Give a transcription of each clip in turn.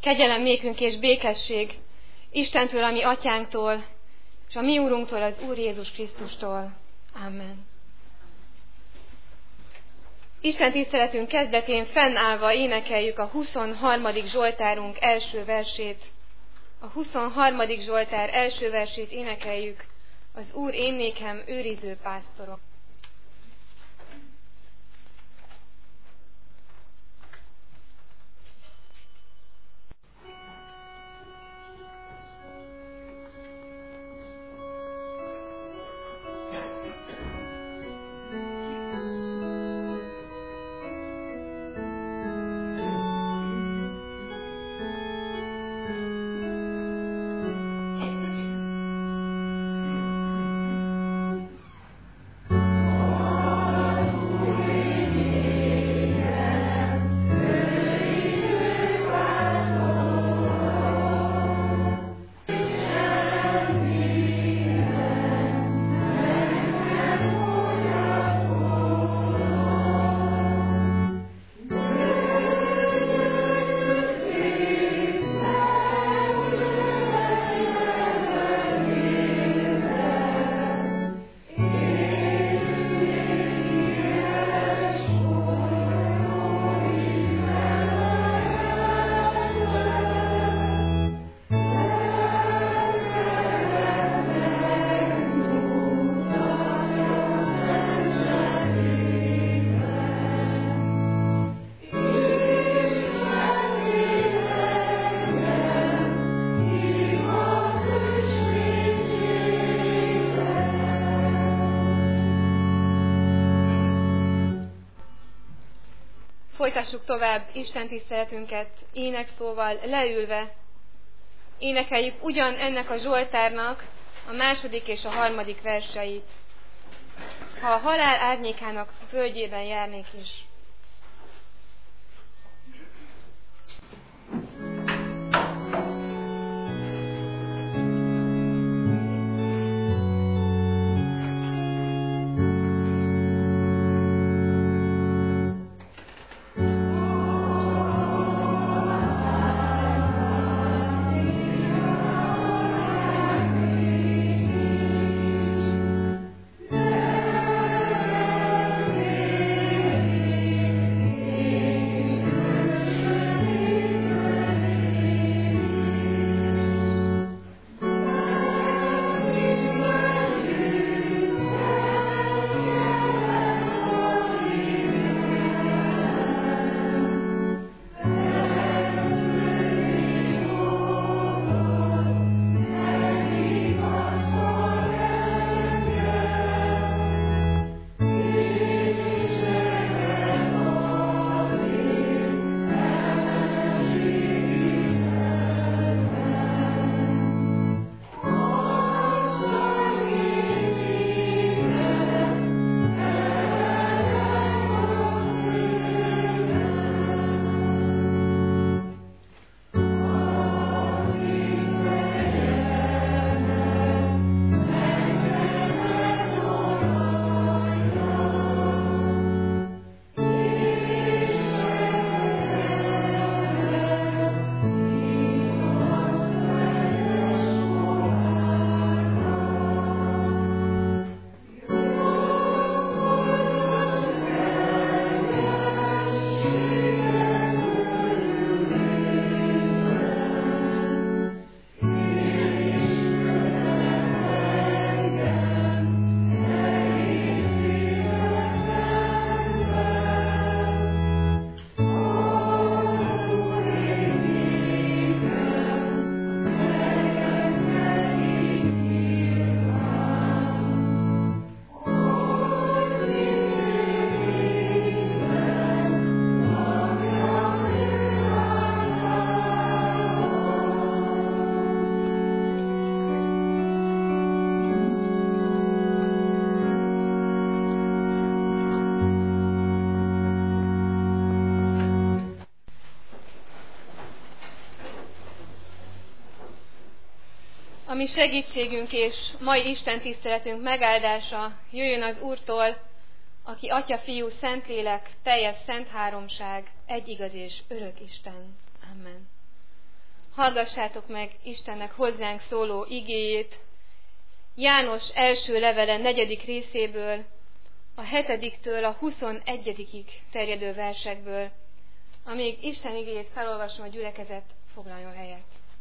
Kegyelem nékünk és békesség Istentől, a mi atyánktól, és a mi úrunktól, az Úr Jézus Krisztustól. Amen. Isten tiszteletünk kezdetén fennállva énekeljük a 23. Zsoltárunk első versét. A 23. Zsoltár első versét énekeljük, az Úr én nékem őriző pásztorok. Folytassuk tovább Isten tiszteletünket énekszóval, leülve. Énekeljük ugyan ennek a Zsoltárnak a második és a harmadik verseit. Ha a halál árnyékának földjében járnék is. A mi segítségünk és mai Isten tiszteletünk megáldása jöjjön az Úrtól, aki Atya, Fiú, Szentlélek, teljes szent háromság, egy igaz és örök Isten. Amen. Hallgassátok meg Istennek hozzánk szóló igéjét, János első levele 4. részéből, a 7-től a 21. terjedő versekből. Amíg Isten igéjét felolvasom, a gyülekezet foglaljon helyet.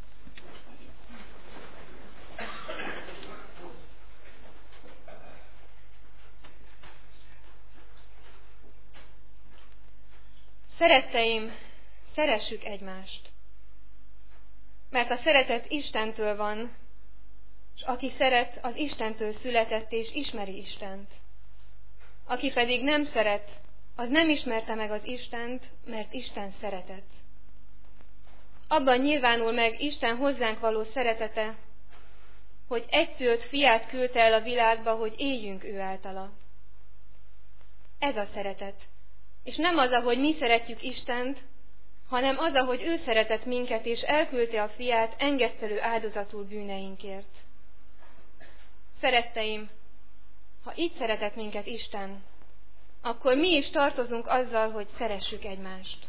Szeretteim, szeressük egymást, mert a szeretet Istentől van, és aki szeret, az Istentől született és ismeri Istent. Aki pedig nem szeret, az nem ismerte meg az Istent, mert Isten szeretet. Abban nyilvánul meg Isten hozzánk való szeretete, hogy egyszülött fiát küldte el a világba, hogy éljünk ő általa. Ez a szeretet. És nem az, ahogy mi szeretjük Istent, hanem az, ahogy ő szeretett minket, és elküldte a fiát engesztelő áldozatul bűneinkért. Szeretteim, ha így szeretett minket Isten, akkor mi is tartozunk azzal, hogy szeressük egymást.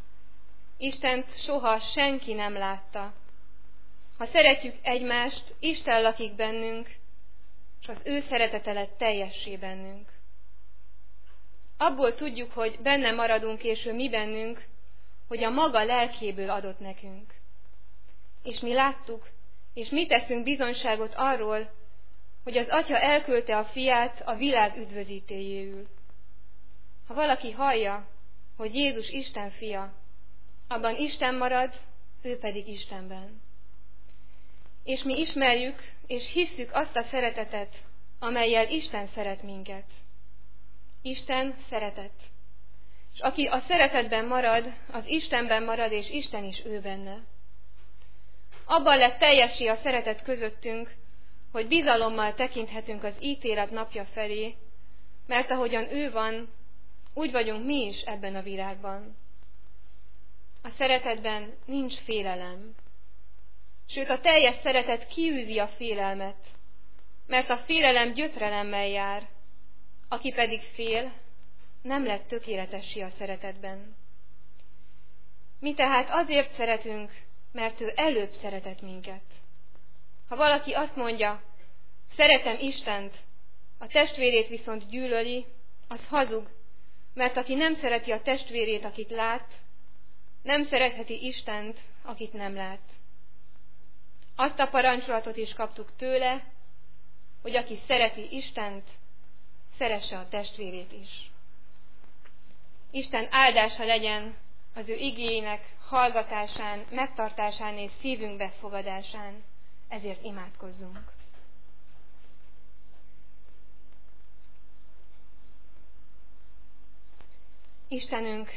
Istent soha senki nem látta. Ha szeretjük egymást, Isten lakik bennünk, és az ő szeretete lett teljessé bennünk. Abból tudjuk, hogy benne maradunk, és ő mi bennünk, hogy a maga lelkéből adott nekünk. És mi láttuk, és mi teszünk bizonyságot arról, hogy az Atya elküldte a fiát a világ üdvözítéjéül. Ha valaki hallja, hogy Jézus Isten fia, abban Isten marad, ő pedig Istenben. És mi ismerjük, és hisszük azt a szeretetet, amellyel Isten szeret minket. Isten szeretet. És aki a szeretetben marad, az Istenben marad, és Isten is ő benne. Abban lett teljessé a szeretet közöttünk, hogy bizalommal tekinthetünk az ítélet napja felé, mert ahogyan ő van, úgy vagyunk mi is ebben a világban. A szeretetben nincs félelem. Sőt, a teljes szeretet kiűzi a félelmet, mert a félelem gyötrelemmel jár, aki pedig fél, nem lett tökéletessé a szeretetben. Mi tehát azért szeretünk, mert ő előbb szeretett minket. Ha valaki azt mondja, szeretem Istent, a testvérét viszont gyűlöli, az hazug, mert aki nem szereti a testvérét, akit lát, nem szeretheti Istent, akit nem lát. Azt a parancsolatot is kaptuk tőle, hogy aki szereti Istent, szeresse a testvérét is. Isten áldása legyen az ő igéjének hallgatásán, megtartásán és szívünk befogadásán. Ezért imádkozzunk. Istenünk,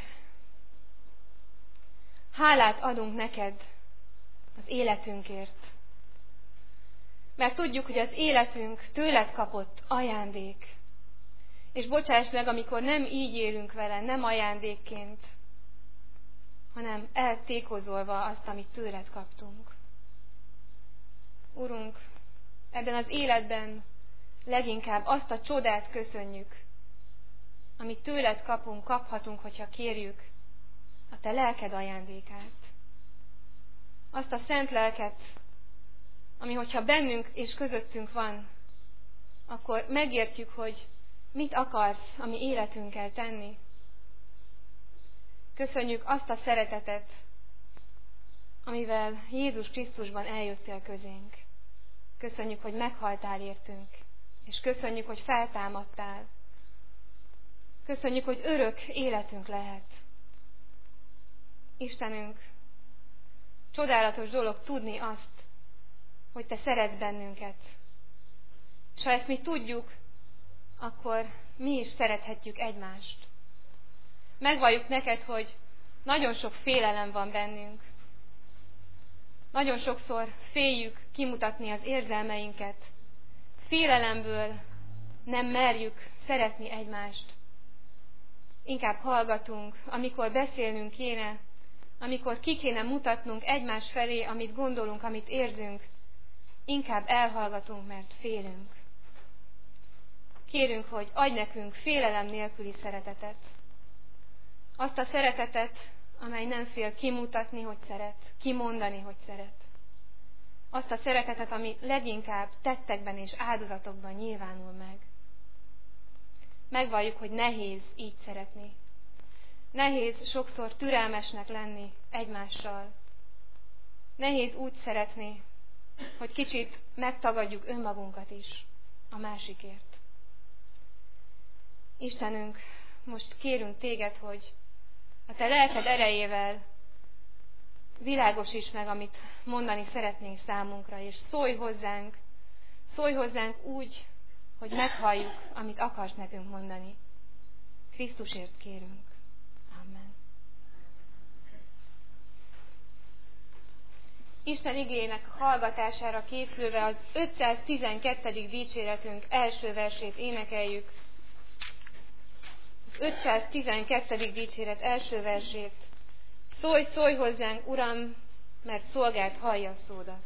hálát adunk neked az életünkért, mert tudjuk, hogy az életünk tőled kapott ajándék. És bocsáss meg, amikor nem így élünk vele, nem ajándékként, hanem eltékozolva azt, amit tőled kaptunk. Urunk, ebben az életben leginkább azt a csodát köszönjük, amit tőled kapunk, kaphatunk, hogyha kérjük a te lelked ajándékát. Azt a szent lelket, ami hogyha bennünk és közöttünk van, akkor megértjük, hogy mit akarsz a mi életünkkel tenni. Köszönjük azt a szeretetet, amivel Jézus Krisztusban eljöttél közénk. Köszönjük, hogy meghaltál értünk, és köszönjük, hogy feltámadtál. Köszönjük, hogy örök életünk lehet. Istenünk, csodálatos dolog tudni azt, hogy te szeretsz bennünket. És ha ezt mi tudjuk, akkor mi is szerethetjük egymást. Megvalljuk neked, hogy nagyon sok félelem van bennünk. Nagyon sokszor féljük kimutatni az érzelmeinket. Félelemből nem merjük szeretni egymást. Inkább hallgatunk, amikor beszélnünk kéne, amikor ki kéne mutatnunk egymás felé, amit gondolunk, amit érzünk. Inkább elhallgatunk, mert félünk. Kérünk, hogy adj nekünk félelem nélküli szeretetet. Azt a szeretetet, amely nem fél kimutatni, hogy szeret, kimondani, hogy szeret. Azt a szeretetet, ami leginkább tettekben és áldozatokban nyilvánul meg. Megvalljuk, hogy nehéz így szeretni. Nehéz sokszor türelmesnek lenni egymással. Nehéz úgy szeretni, hogy kicsit megtagadjuk önmagunkat is a másikért. Istenünk, most kérünk téged, hogy a te lelked erejével világosíts meg, amit mondani szeretnénk számunkra, és szólj hozzánk úgy, hogy meghalljuk, amit akarsz nekünk mondani. Krisztusért kérünk. Amen. Isten igéjének hallgatására készülve az 512. dicséretünk első versét énekeljük. Az 512. dicséret első versét. Szólj, szólj hozzánk, Uram, mert szolgád hallja szódat.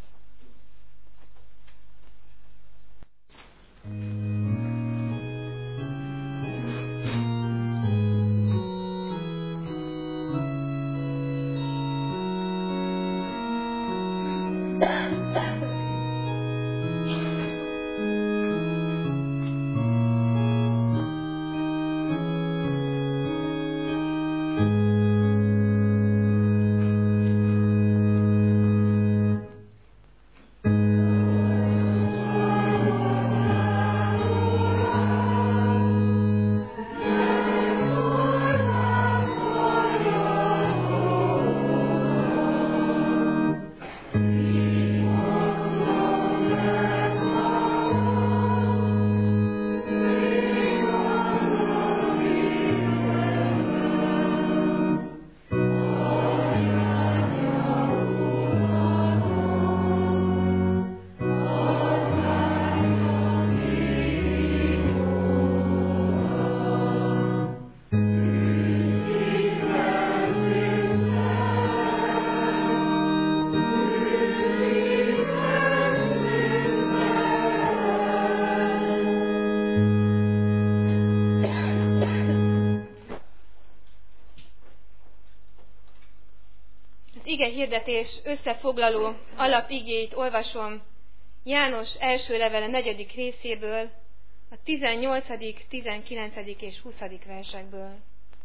Ige hirdetés összefoglaló alapigéit olvasom János első levele 4. részéből, a 18., 19. és 20. versekből.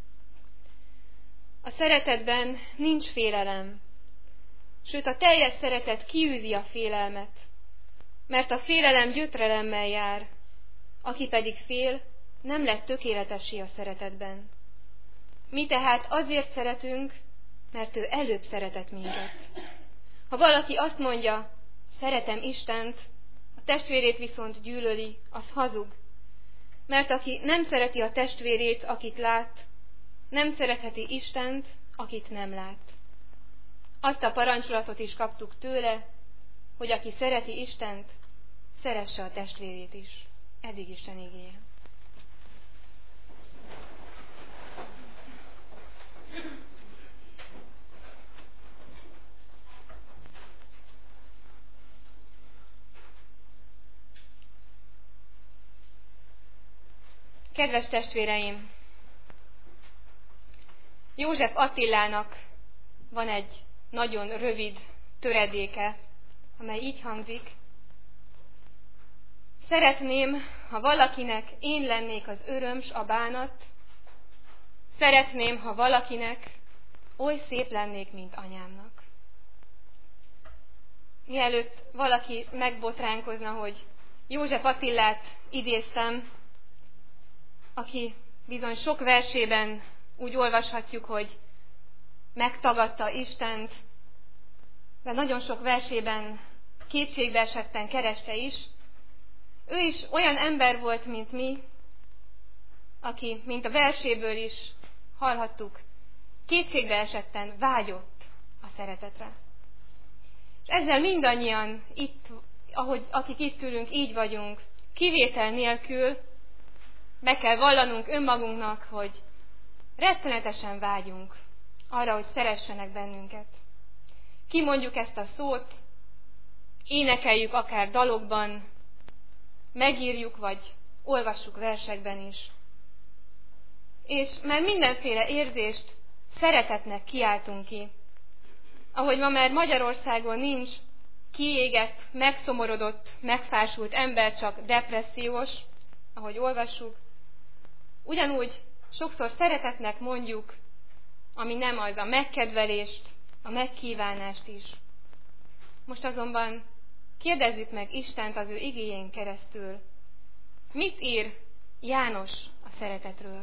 A szeretetben nincs félelem, sőt a teljes szeretet kiűzi a félelmet, mert a félelem gyötrelemmel jár, aki pedig fél, nem lett tökéletessé a szeretetben. Mi tehát azért szeretünk, mert ő előbb szeretett minket. Ha valaki azt mondja, szeretem Istent, a testvérét viszont gyűlöli, az hazug. Mert aki nem szereti a testvérét, akit lát, nem szeretheti Istent, akit nem lát. Azt a parancsolatot is kaptuk tőle, hogy aki szereti Istent, szeresse a testvérét is. Eddig Isten igéje. Kedves testvéreim! József Attilának van egy nagyon rövid töredéke, amely így hangzik. Szeretném, ha valakinek én lennék az öröm s a bánat, szeretném, ha valakinek oly szép lennék, mint anyámnak. Mielőtt valaki megbotránkozna, hogy József Attilát idéztem, aki bizony sok versében úgy olvashatjuk, hogy megtagadta Istent, de nagyon sok versében kétségbe esetten kereste is. Ő is olyan ember volt, mint mi, aki, mint a verséből is hallhattuk, kétségbe esetten vágyott a szeretetre. És ezzel mindannyian itt, akik itt ülünk, így vagyunk, kivétel nélkül, meg kell vallanunk önmagunknak, hogy rettenetesen vágyunk arra, hogy szeressenek bennünket. Kimondjuk ezt a szót, énekeljük akár dalokban, megírjuk, vagy olvassuk versekben is. És már mindenféle érzést szeretetnek kiáltunk ki. Ahogy ma már Magyarországon nincs kiégett, megszomorodott, megfásult ember, csak depressziós, ahogy olvassuk, ugyanúgy sokszor szeretetnek mondjuk, ami nem az, a megkedvelést, a megkívánást is. Most azonban kérdezzük meg Istent az ő igéjén keresztül. Mit ír János a szeretetről?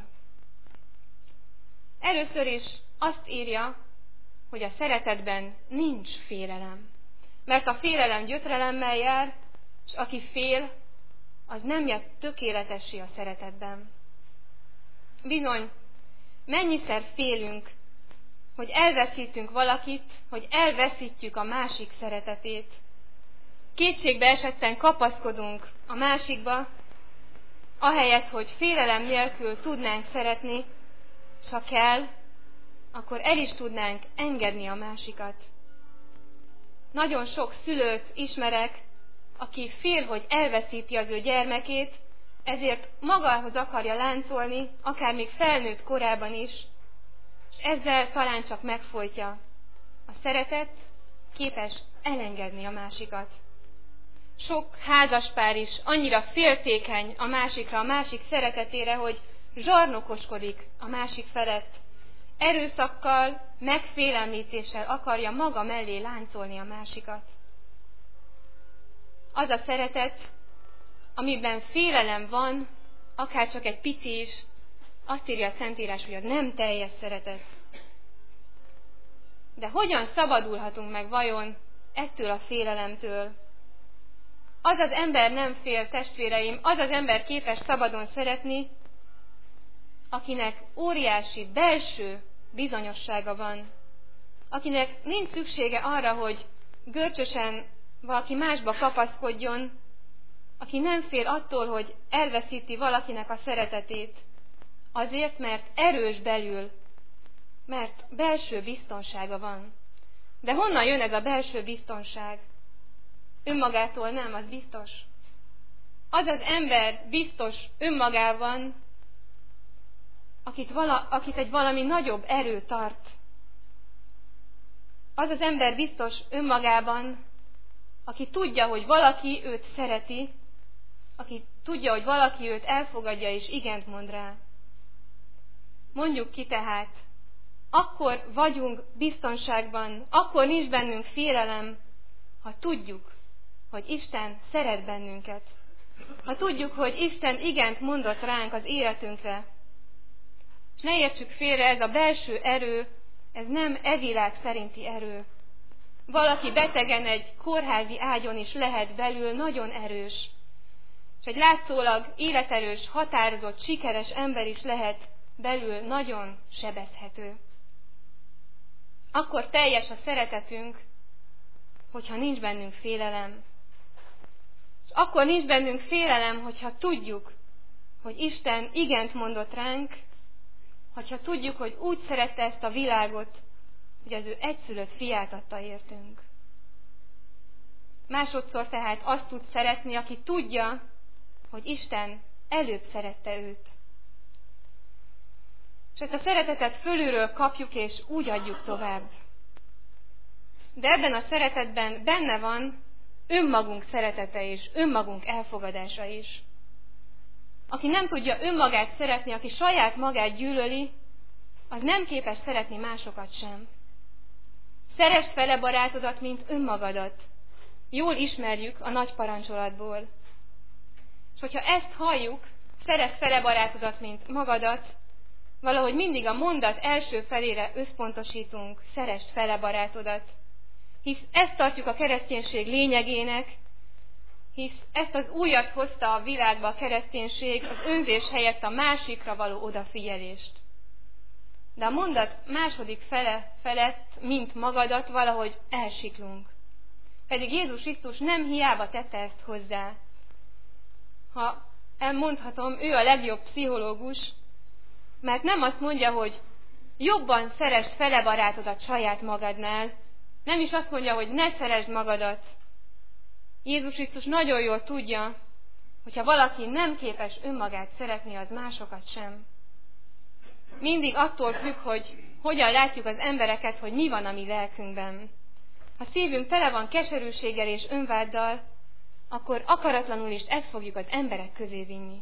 Először is azt írja, hogy a szeretetben nincs félelem. Mert a félelem gyötrelemmel jár, és aki fél, az nem jött tökéletessé a szeretetben. Bizony, mennyiszer félünk, hogy elveszítünk valakit, hogy elveszítjük a másik szeretetét. Kétségbe esetten kapaszkodunk a másikba, ahelyett, hogy félelem nélkül tudnánk szeretni, s ha kell, akkor el is tudnánk engedni a másikat. Nagyon sok szülőt ismerek, aki fél, hogy elveszíti az ő gyermekét, ezért magához akarja láncolni, akár még felnőtt korában is, és ezzel talán csak megfojtja. A szeretet képes elengedni a másikat. Sok házaspár is annyira féltékeny a másikra, a másik szeretetére, hogy zsarnokoskodik a másik felett. Erőszakkal, megfélemlítéssel akarja maga mellé láncolni a másikat. Az a szeretet, amiben félelem van, akár csak egy pici is, azt írja a Szentírás, hogy az nem teljes szeretet. De hogyan szabadulhatunk meg vajon ettől a félelemtől? Az az ember nem fél, testvéreim, az az ember képes szabadon szeretni, akinek óriási belső bizonyossága van, akinek nincs szüksége arra, hogy görcsösen valaki másba kapaszkodjon, aki nem fél attól, hogy elveszíti valakinek a szeretetét, azért, mert erős belül, mert belső biztonsága van. De honnan jön ez a belső biztonság? Önmagától nem, az biztos. Az az ember biztos önmagában, akit egy valami nagyobb erő tart. Az az ember biztos önmagában, aki tudja, hogy valaki őt szereti, aki tudja, hogy valaki őt elfogadja és igent mond rá. Mondjuk ki tehát, akkor vagyunk biztonságban, akkor nincs bennünk félelem, ha tudjuk, hogy Isten szeret bennünket. Ha tudjuk, hogy Isten igent mondott ránk az életünkre. És ne értsük félre, ez a belső erő, ez nem világ szerinti erő. Valaki betegen egy kórházi ágyon is lehet belül nagyon erős. És egy látszólag életerős, határozott, sikeres ember is lehet belül nagyon sebezhető. Akkor teljes a szeretetünk, hogyha nincs bennünk félelem. És akkor nincs bennünk félelem, hogyha tudjuk, hogy Isten igent mondott ránk, hogyha tudjuk, hogy úgy szerette ezt a világot, hogy az ő egyszülött fiát adta értünk. Másodszor tehát azt tud szeretni, aki tudja, hogy Isten előbb szerette őt. És ezt a szeretetet fölülről kapjuk, és úgy adjuk tovább. De ebben a szeretetben benne van önmagunk szeretete és önmagunk elfogadása is. Aki nem tudja önmagát szeretni, aki saját magát gyűlöli, az nem képes szeretni másokat sem. Szeresd fele barátodat, mint önmagadat. Jól ismerjük a nagy parancsolatból. És hogyha ezt halljuk, szeresd fele barátodat, mint magadat, valahogy mindig a mondat első felére összpontosítunk, szeresd fele barátodat. Hisz ezt tartjuk a kereszténység lényegének, hisz ezt az újat hozta a világba a kereszténység, az önzés helyett a másikra való odafigyelést. De a mondat második fele felett, mint magadat, valahogy elsiklunk. Pedig Jézus Krisztus nem hiába tette ezt hozzá. Ha elmondhatom, ő a legjobb pszichológus, mert nem azt mondja, hogy jobban szeresd fele barátodat saját magadnál, nem is azt mondja, hogy ne szeresd magadat. Jézus Krisztus nagyon jól tudja, hogyha valaki nem képes önmagát szeretni, az másokat sem. Mindig attól függ, hogy hogyan látjuk az embereket, hogy mi van a mi lelkünkben. Ha szívünk tele van keserűséggel és önváddal, akkor akaratlanul is ezt fogjuk az emberek közé vinni.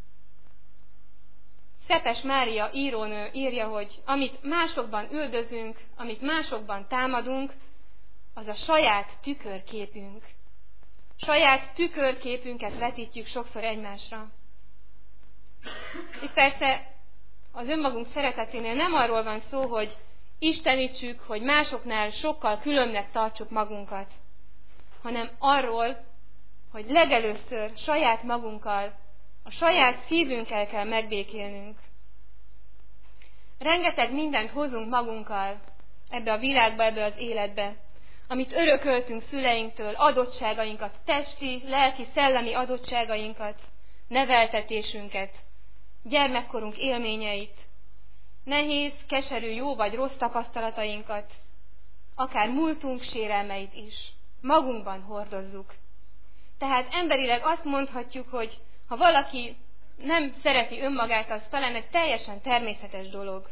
Szepes Mária írónő írja, hogy amit másokban üldözünk, amit másokban támadunk, az a saját tükörképünk. Saját tükörképünket vetítjük sokszor egymásra. Itt persze az önmagunk szereteténél nem arról van szó, hogy istenítsük, hogy másoknál sokkal különbnek tartsuk magunkat, hanem arról, hogy legelőször saját magunkkal, a saját szívünkkel kell megbékélnünk. Rengeteg mindent hozunk magunkkal ebbe a világba, ebbe az életbe, amit örököltünk szüleinktől, adottságainkat, testi, lelki, szellemi adottságainkat, neveltetésünket, gyermekkorunk élményeit, nehéz, keserű, jó vagy rossz tapasztalatainkat, akár múltunk sérelmeit is magunkban hordozzuk. Tehát emberileg azt mondhatjuk, hogy ha valaki nem szereti önmagát, az talán egy teljesen természetes dolog.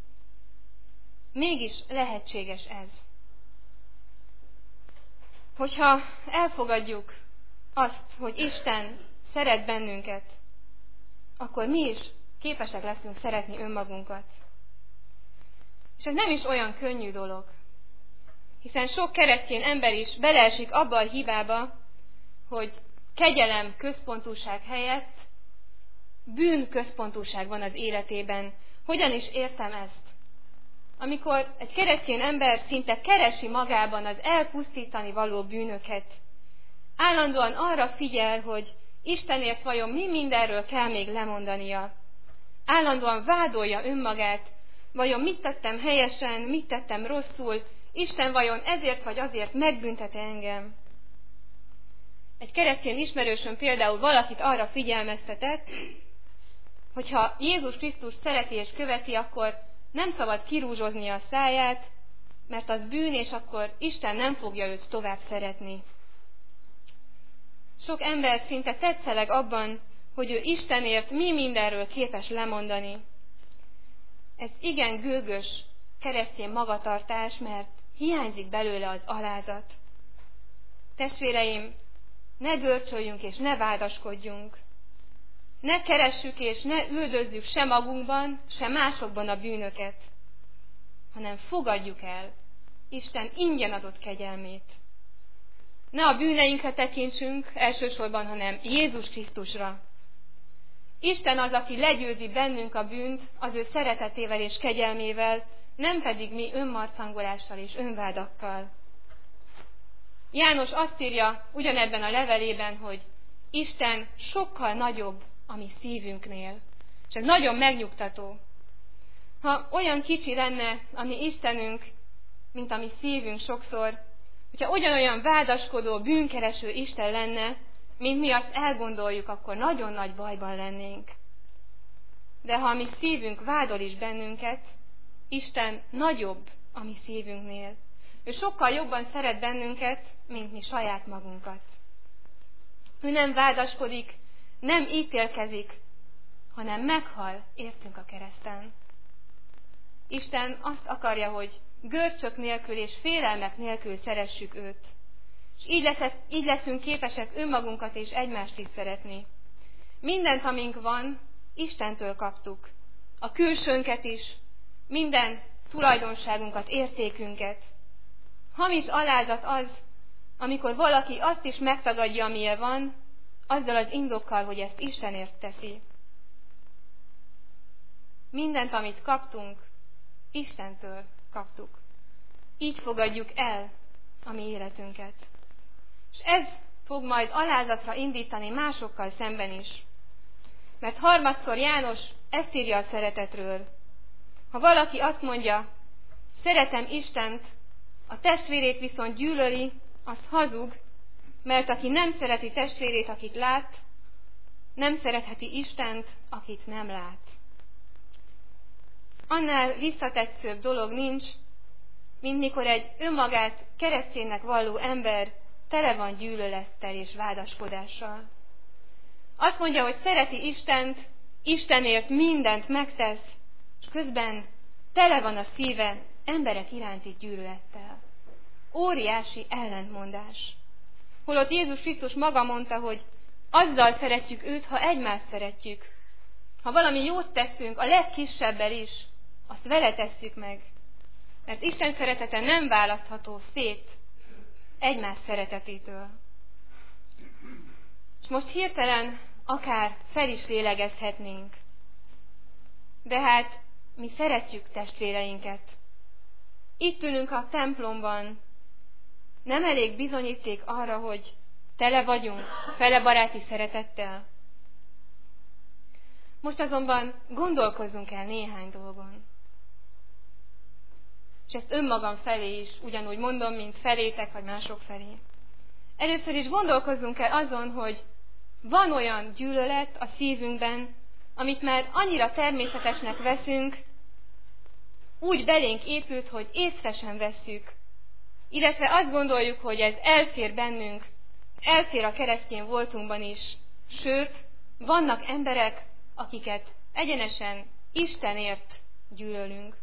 Mégis lehetséges ez. Hogyha elfogadjuk azt, hogy Isten szeret bennünket, akkor mi is képesek leszünk szeretni önmagunkat. És ez nem is olyan könnyű dolog, hiszen sok keresztény ember is beleesik abba a hibába, hogy kegyelem központúság helyett bűn központúság van az életében. Hogyan is értem ezt? Amikor egy keresztény ember szinte keresi magában az elpusztítani való bűnöket, állandóan arra figyel, hogy Istenért vajon mi mindenről kell még lemondania. Állandóan vádolja önmagát, vajon mit tettem helyesen, mit tettem rosszul, Isten vajon ezért vagy azért megbüntet engem. Egy keresztény ismerősöm például valakit arra figyelmeztetett, hogyha Jézus Krisztus szereti és követi, akkor nem szabad kirúzsozni a száját, mert az bűn, és akkor Isten nem fogja őt tovább szeretni. Sok ember szinte tetszeleg abban, hogy ő Istenért mi mindenről képes lemondani. Ez igen gőgös keresztény magatartás, mert hiányzik belőle az alázat. Testvéreim, ne görcsöljünk és ne vádaskodjunk. Ne keressük és ne üldözzük se magunkban, se másokban a bűnöket, hanem fogadjuk el Isten ingyen adott kegyelmét. Ne a bűneinkre tekintsünk elsősorban, hanem Jézus Krisztusra. Isten az, aki legyőzi bennünk a bűnt az ő szeretetével és kegyelmével, nem pedig mi önmarcangolással és önvádakkal. János azt írja ugyanebben a levelében, hogy Isten sokkal nagyobb a mi szívünknél. És ez nagyon megnyugtató. Ha olyan kicsi lenne a mi Istenünk, mint a mi szívünk sokszor, hogyha ugyanolyan vádaskodó, bűnkereső Isten lenne, mint mi azt elgondoljuk, akkor nagyon nagy bajban lennénk. De ha a mi szívünk vádol is bennünket, Isten nagyobb a mi szívünknél. Ő sokkal jobban szeret bennünket, mint mi saját magunkat. Ő nem vádaskodik, nem ítélkezik, hanem meghal értünk a kereszten. Isten azt akarja, hogy görcsök nélkül és félelmek nélkül szeressük őt. És így leszünk képesek önmagunkat és egymást is szeretni. Mindent, amink van, Istentől kaptuk. A külsőnket is, minden tulajdonságunkat, értékünket. Hamis alázat az, amikor valaki azt is megtagadja, amilyen van, azzal az indokkal, hogy ezt Istenért teszi. Mindent, amit kaptunk, Istentől kaptuk. Így fogadjuk el a mi életünket. És ez fog majd alázatra indítani másokkal szemben is. Mert harmadszor János ezt írja a szeretetről. Ha valaki azt mondja, szeretem Istent, a testvérét viszont gyűlöli, az hazug, mert aki nem szereti testvérét, akit lát, nem szeretheti Istent, akit nem lát. Annál visszatetszőbb dolog nincs, mint mikor egy önmagát kereszténynek valló ember tele van gyűlölettel és vádaskodással. Azt mondja, hogy szereti Istent, Istenért mindent megtesz, és közben tele van a szíve emberek iránti gyűlölettel. Óriási ellentmondás. Holott Jézus Krisztus maga mondta, hogy azzal szeretjük őt, ha egymást szeretjük. Ha valami jót teszünk, a legkisebbel is, azt vele tesszük meg. Mert Isten szeretete nem választható szét egymás szeretetétől. És most hirtelen akár fel is lélegezhetnénk. De hát mi szeretjük testvéreinket. Itt ülünk a templomban. Nem elég bizonyíték arra, hogy tele vagyunk fele baráti szeretettel. Most azonban gondolkozzunk el néhány dolgon. És ezt önmagam felé is ugyanúgy mondom, mint felétek, vagy mások felé. Először is gondolkozzunk el azon, hogy van olyan gyűlölet a szívünkben, amit már annyira természetesnek veszünk, úgy belénk épült, hogy észre sem vesszük. Illetve azt gondoljuk, hogy ez elfér bennünk, elfér a keresztény voltunkban is. Sőt, vannak emberek, akiket egyenesen Istenért gyűlölünk.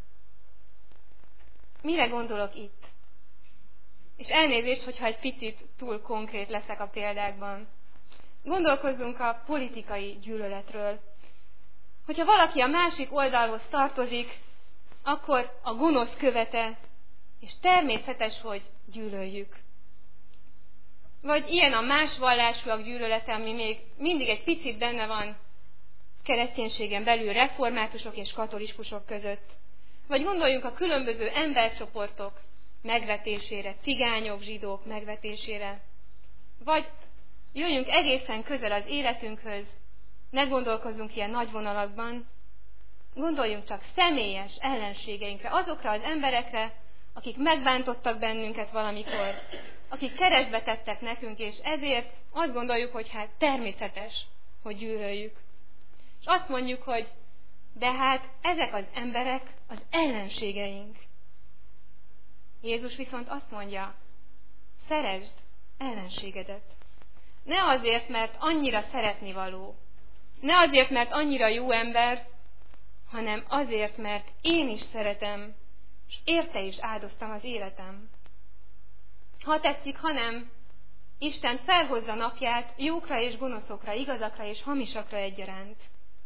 Mire gondolok itt? És elnézést, hogyha egy picit túl konkrét leszek a példákban. Gondolkozzunk a politikai gyűlöletről. Hogyha valaki a másik oldalhoz tartozik, akkor a gonosz követe, és természetes, hogy gyűlöljük. Vagy ilyen a más vallásúak gyűlölete, ami még mindig egy picit benne van kereszténységen belül reformátusok és katolikusok között. Vagy gondoljunk a különböző embercsoportok megvetésére, cigányok, zsidók megvetésére. Vagy jöjjünk egészen közel az életünkhöz, ne gondolkozzunk ilyen nagy vonalakban, gondoljunk csak személyes ellenségeinkre, azokra az emberekre, akik megbántottak bennünket valamikor, akik keresztbe tettek nekünk, és ezért azt gondoljuk, hogy hát természetes, hogy gyűlöljük. És azt mondjuk, hogy de hát ezek az emberek az ellenségeink. Jézus viszont azt mondja, szeresd ellenségedet. Ne azért, mert annyira szeretnivaló, ne azért, mert annyira jó ember, hanem azért, mert én is szeretem, és érte is áldoztam az életem. Ha tetszik, ha nem, Isten felhozza napját jókra és gonoszokra, igazakra és hamisakra egyaránt.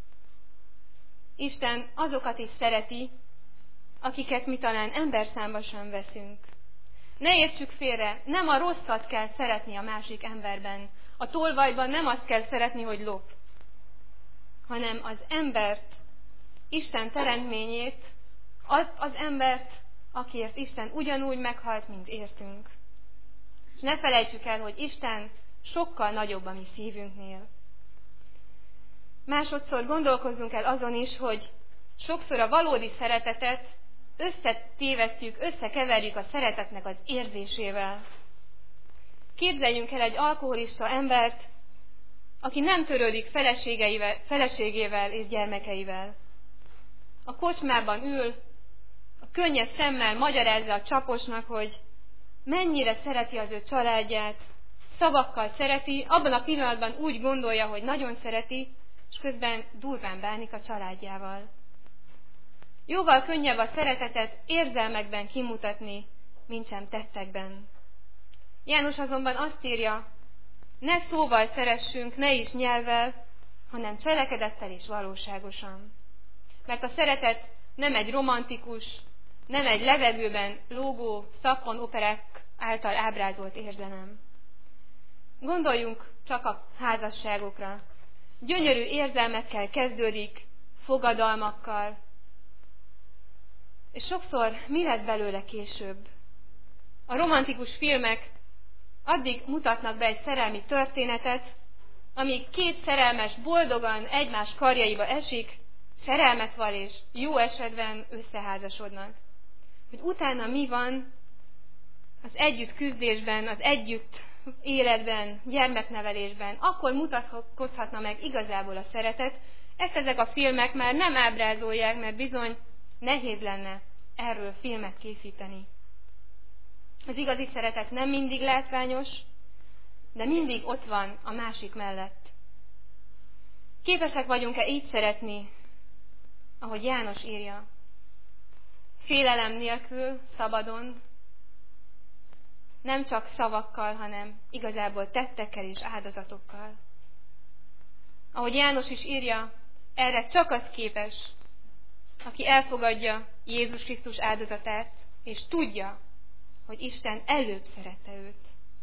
Isten azokat is szereti, akiket mi talán emberszámba sem veszünk. Ne értsük félre, nem a rosszat kell szeretni a másik emberben. A tolvajban nem azt kell szeretni, hogy lop, hanem az embert, Isten teremtményét, az embert, akiért Isten ugyanúgy meghalt, mint értünk. És ne felejtsük el, hogy Isten sokkal nagyobb a mi szívünknél. Másodszor gondolkozzunk el azon is, hogy sokszor a valódi szeretetet összetévesztjük, összekeverjük a szeretetnek az érzésével. Képzeljünk el egy alkoholista embert, aki nem törődik feleségével és gyermekeivel. A kocsmában ül, a könnyes szemmel magyarázza a csaposnak, hogy mennyire szereti az ő családját, szavakkal szereti, abban a pillanatban úgy gondolja, hogy nagyon szereti, és közben durván bánik a családjával. Jóval könnyebb a szeretetet érzelmekben kimutatni, mintsem tettekben. János azonban azt írja, ne szóval szeressünk, ne is nyelvvel, hanem cselekedettel és valóságosan. Mert a szeretet nem egy romantikus, nem egy levegőben lógó, szappon operák által ábrázolt érzelem. Gondoljunk csak a házasságokra. Gyönyörű érzelmekkel kezdődik, fogadalmakkal, és sokszor mi lett belőle később? A romantikus filmek addig mutatnak be egy szerelmi történetet, amíg két szerelmes boldogan egymás karjaiba esik, szerelmet val és jó esetben összeházasodnak. Hogy utána mi van az együtt küzdésben, az együtt életben, gyermeknevelésben, akkor mutatkozhatna meg igazából a szeretet. Ezt ezek a filmek már nem ábrázolják, mert bizony nehéz lenne erről filmet készíteni. Az igazi szeretet nem mindig látványos, de mindig ott van a másik mellett. Képesek vagyunk-e így szeretni, ahogy János írja? félelem nélkül, szabadon, nem csak szavakkal, hanem igazából tettekkel és áldozatokkal. Ahogy János is írja, erre csak az képes, aki elfogadja Jézus Krisztus áldozatát, és tudja, hogy Isten előbb szerette őt.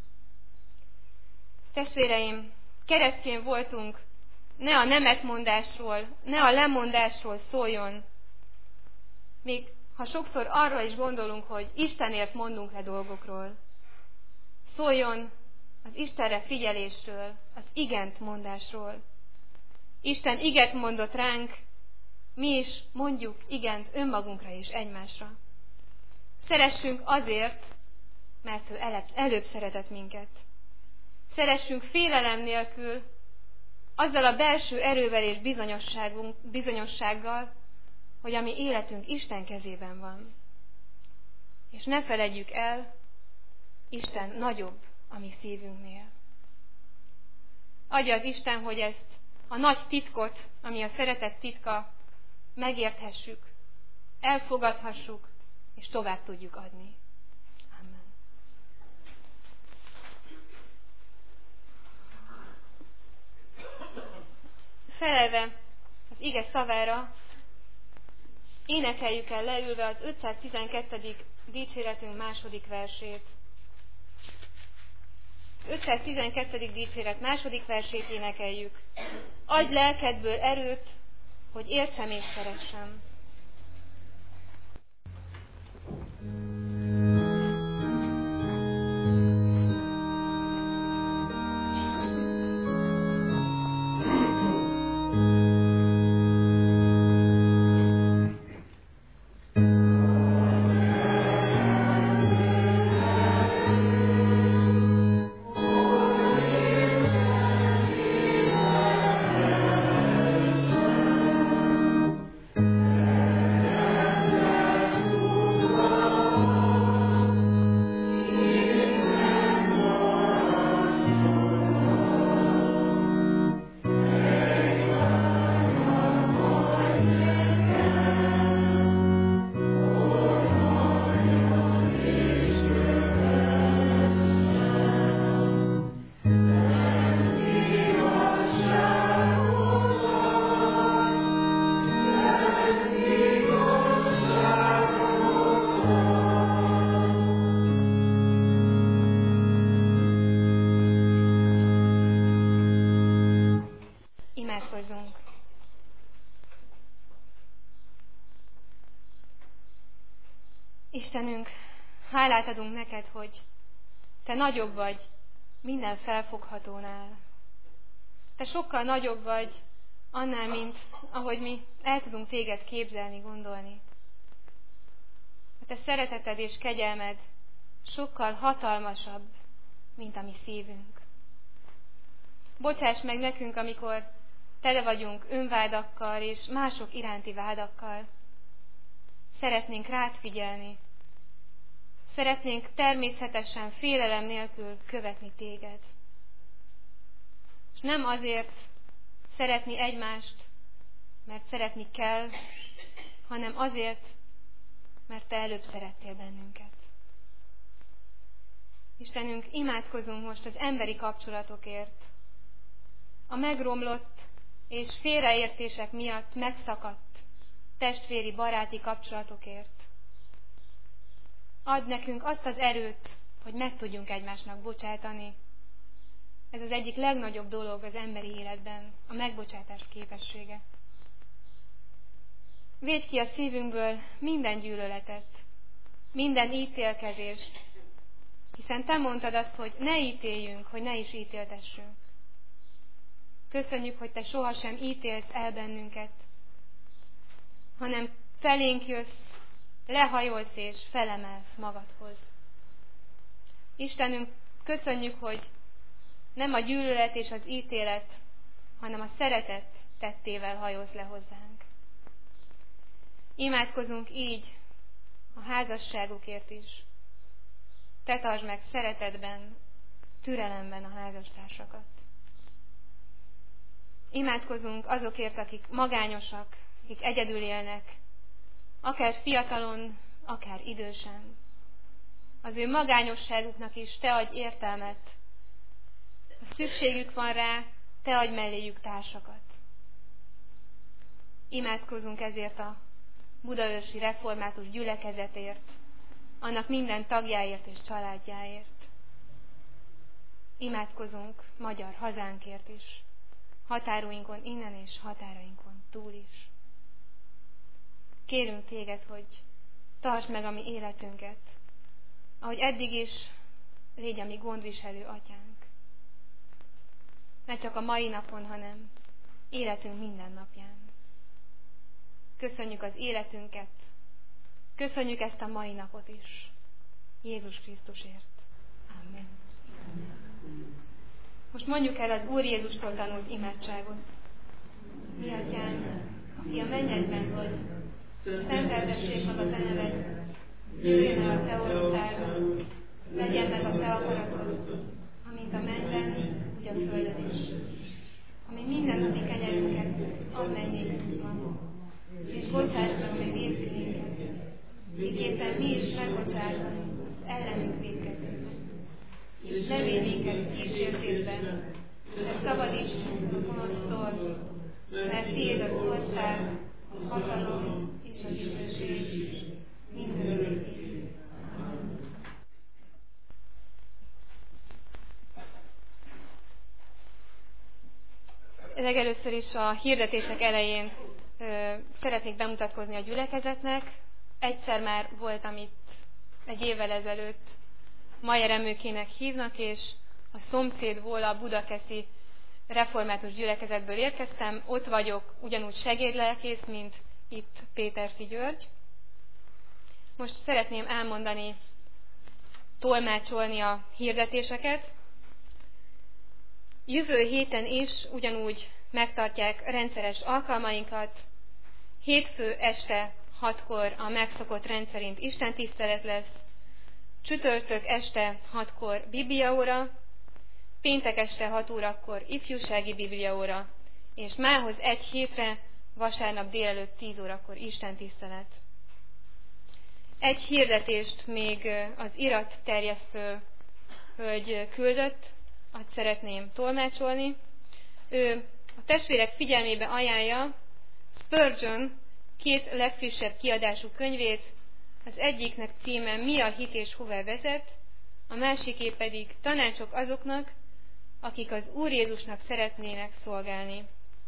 Testvéreim, keresztény voltunk, ne a nemetmondásról, ne a lemondásról szóljon, még ha sokszor arra is gondolunk, hogy Istenért mondunk le dolgokról. Szóljon az Istenre figyelésről, az igent mondásról. Isten iget mondott ránk, mi is mondjuk igent önmagunkra és egymásra. Szeressünk azért, mert ő előbb szeretett minket. Szeressünk félelem nélkül, azzal a belső erővel és bizonyossággal, hogy a mi életünk Isten kezében van. És ne feledjük el, Isten nagyobb a mi szívünknél. Adja az Isten, hogy ezt a nagy titkot, ami a szeretet titka, megérthessük, elfogadhassuk, és tovább tudjuk adni. Amen. Felelve az ige szavára, énekeljük el leülve az 512. dicséretünk második versét. 512. dicséret második versét énekeljük. Adj lelkedből erőt, hogy értsem és szeressem. Imádkozzunk! Istenünk, hálát adunk neked, hogy te nagyobb vagy minden felfoghatónál. Te sokkal nagyobb vagy annál, mint ahogy mi el tudunk téged képzelni, gondolni. A te szereteted és kegyelmed sokkal hatalmasabb, mint a mi szívünk. Bocsáss meg nekünk, amikor tele vagyunk önvádakkal és mások iránti vádakkal. Szeretnénk rád figyelni. Szeretnénk természetesen félelem nélkül követni téged. És nem azért szeretni egymást, mert szeretni kell, hanem azért, mert te előbb szerettél bennünket. Istenünk, imádkozunk most az emberi kapcsolatokért, a megromlott és félreértések miatt megszakadt testvéri, baráti kapcsolatokért. Add nekünk azt az erőt, hogy meg tudjunk egymásnak bocsátani. Ez az egyik legnagyobb dolog az emberi életben, a megbocsátás képessége. Védd ki a szívünkből minden gyűlöletet, minden ítélkezést, hiszen te mondtad azt, hogy ne ítéljünk, hogy ne is ítéltessünk. Köszönjük, hogy te sohasem ítélsz el bennünket, hanem felénk jössz, lehajolsz és felemelsz magadhoz. Istenünk, köszönjük, hogy nem a gyűlölet és az ítélet, hanem a szeretet tettével hajolsz le hozzánk. Imádkozunk így a házasságukért is. Te tartsd meg szeretetben, türelemben a házastársakat. Imádkozunk azokért, akik magányosak, akik egyedül élnek, akár fiatalon, akár idősen. Az ő magányosságuknak is te adj értelmet. Ha szükségük van rá, te adj melléjük társakat. Imádkozunk ezért a budaörsi református gyülekezetért, annak minden tagjáért és családjáért. Imádkozunk magyar hazánkért is, határuinkon innen és határainkon túl is. Kérünk téged, hogy tartsd meg a mi életünket, ahogy eddig is, légy a mi gondviselő atyánk. Ne csak a mai napon, hanem életünk minden napján. Köszönjük az életünket, köszönjük ezt a mai napot is. Jézus Krisztusért. Amen. Most mondjuk el az Úr Jézustól tanult imádságot. Mi atyánk, aki a mennyekben vagy, szenteltessék meg a te neved, jöjjön el a te országod, legyen meg a te akaratod, amint a mennyben, úgy a földön is. Ami mindennapi kenyerünket add meg nékünk ma, és bocsáss meg a mi vétkeinket, miképpen mi is megbocsátunk az ellenünk vétkezőknek. És ne védj minket kísértésbe, de szabadíts a gonosztól, mert tiéd az ország, a hatalom és a dicsőség mindörökké. Legelőször is a hirdetések elején szeretnék bemutatkozni a gyülekezetnek. Egyszer már voltam itt egy évvel ezelőtt, Majer Emőkének hívnak, és a szomszédból, a budakeszi református gyülekezetből érkeztem. Ott vagyok ugyanúgy segédlelkész, mint itt Péterfi György. Most szeretném elmondani, tolmácsolni a hirdetéseket. Jövő héten is ugyanúgy megtartják rendszeres alkalmainkat. Hétfő este 6-kor a megszokott rendszerint istentisztelet lesz, csütörtök este 6-kor bibliaóra, péntek este 6 órakor ifjúsági bibliaóra, és mához egy hétre vasárnap délelőtt 10 órakor istentisztelet. Egy hirdetést még az iratterjesztő hölgy küldött, azt szeretném tolmácsolni. Ő a testvérek figyelmébe ajánlja Spurgeon 2 legfrissebb kiadású könyvét, az egyiknek címe Mi a hit és hova vezet, a másiké pedig Tanácsok azoknak, akik az Úr Jézusnak szeretnének szolgálni.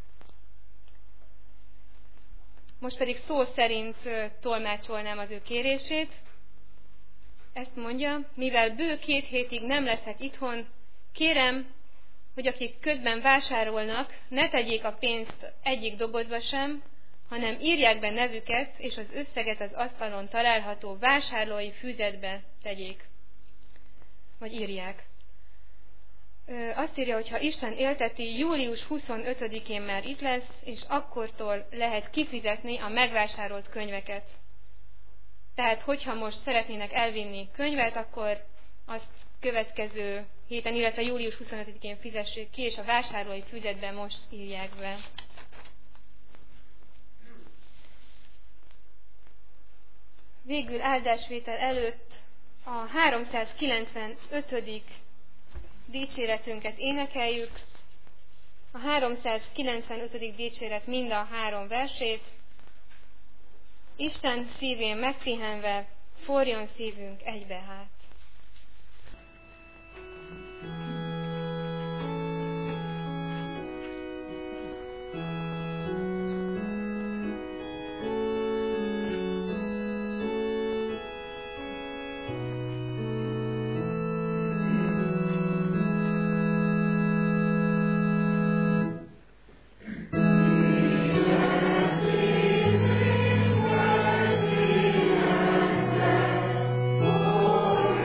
Most pedig szó szerint tolmácsolnám az ő kérését. Ezt mondja, mivel bő 2 hétig nem leszek itthon, kérem, hogy akik közben vásárolnak, ne tegyék a pénzt egyik dobozba sem, hanem írják be nevüket, és az összeget az asztalon található vásárlói füzetbe tegyék. Vagy írják. Azt írja, hogy ha Isten élteti, július 25-én már itt lesz, és akkortól lehet kifizetni a megvásárolt könyveket. Tehát, hogyha most szeretnének elvinni könyvet, akkor azt következő héten, illetve július 25-én fizessék ki, és a vásárlói füzetben most írják be. Végül áldásvétel előtt a 395. dicséretünket énekeljük. A 395. dicséret mind a 3 versét. Isten szívén megpihenve, forjon szívünk egybe hát. Oh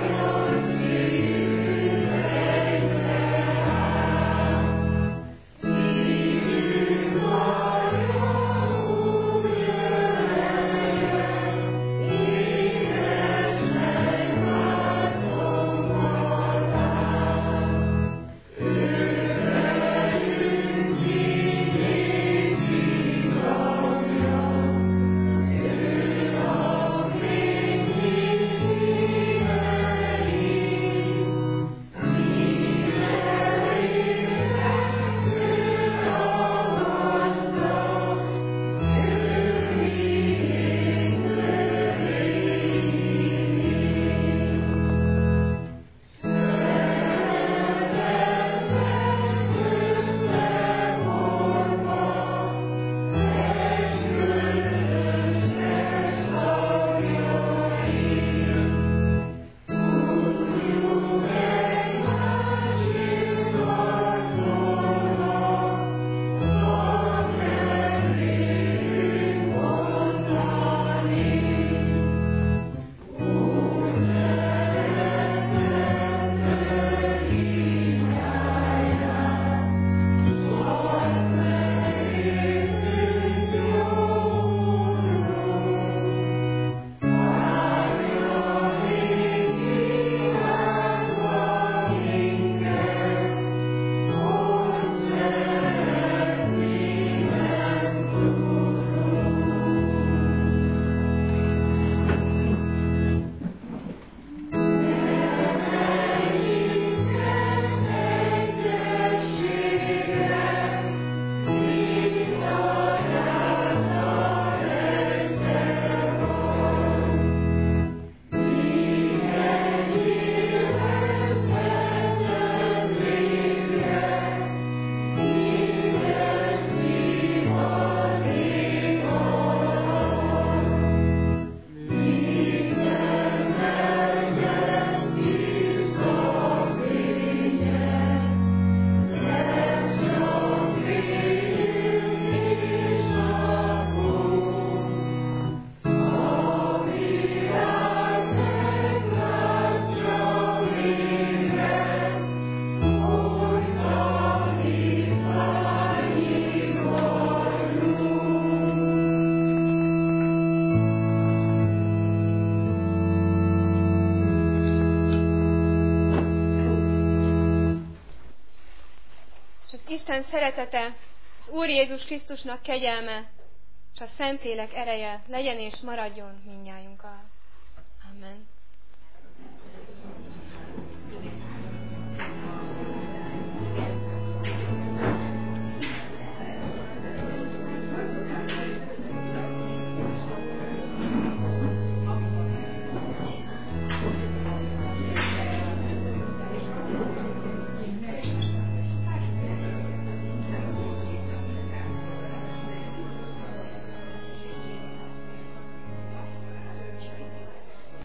Isten szeretete, az Úr Jézus Krisztusnak kegyelme, és a Szentlélek ereje legyen és maradjon mindnyájunkkal. Amen.